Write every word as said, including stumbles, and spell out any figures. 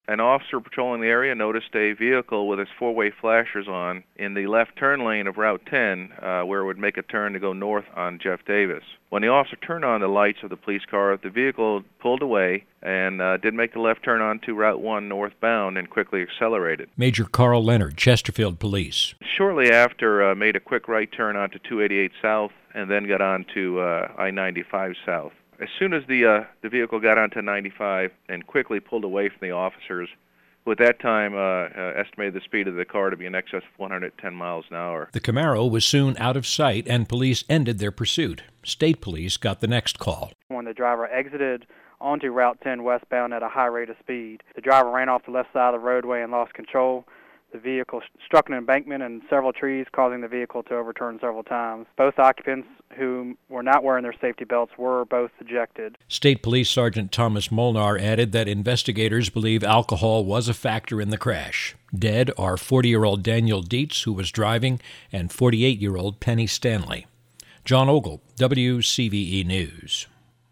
An officer patrolling the area noticed a vehicle with its four-way flashers on in the left turn lane of Route ten, uh, where it would make a turn to go north on Jeff Davis. When the officer turned on the lights of the police car, the vehicle pulled away and uh, did make the left turn onto Route one northbound and quickly accelerated. Major Carl Leonard, Chesterfield Police. Shortly after, uh, made a quick right turn onto two eighty-eight South and then got onto uh, I ninety-five South. As soon as the uh, the vehicle got onto ninety-five and quickly pulled away from the officers, who at that time uh, uh, estimated the speed of the car to be in excess of one hundred ten miles an hour. The Camaro was soon out of sight and police ended their pursuit. State police got the next call. When the driver exited onto Route ten westbound at a high rate of speed, the driver ran off the left side of the roadway and lost control. The vehicle struck an embankment and several trees, causing the vehicle to overturn several times. Both occupants, who were not wearing their safety belts, were both ejected. State Police Sergeant Thomas Molnar added that investigators believe alcohol was a factor in the crash. Dead are forty-year-old Daniel Dietz, who was driving, and forty-eight-year-old Penny Stanley. John Ogle, W C V E News.